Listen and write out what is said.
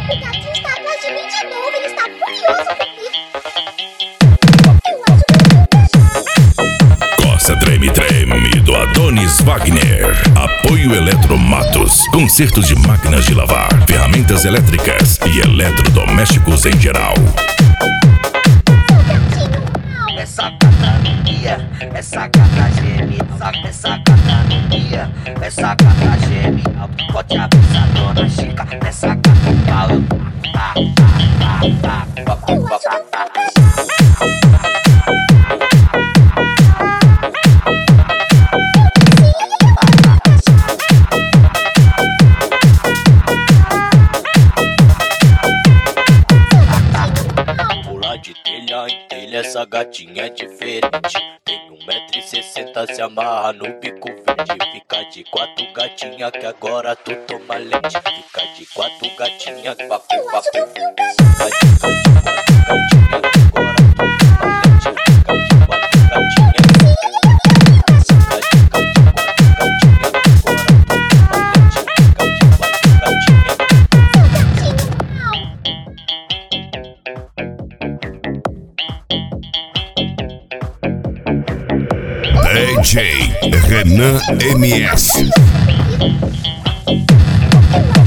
O gatinho está atrás de mim de novo, ele está furioso comigo. Coça Treme Treme do Adonis Wagner. Apoio Eletromatos. Consertos de máquinas de lavar, ferramentas elétricas e eletrodomésticos em geral. Essa catania, essa gata geme, essa catania, essa gata geme, pode avisar dona Chica, essa gata pau, pula de telha em telha, essa gatinha é diferente. Tem 1,60 m, se amarra no bico verde. Fica de 4 gatinha que agora tu toma leite. Fica de 4 gatinha, papo, papo. Fica de 4 gatinha que agora tu toma leite. Fica de 4 gatinha. DJ Renan MS.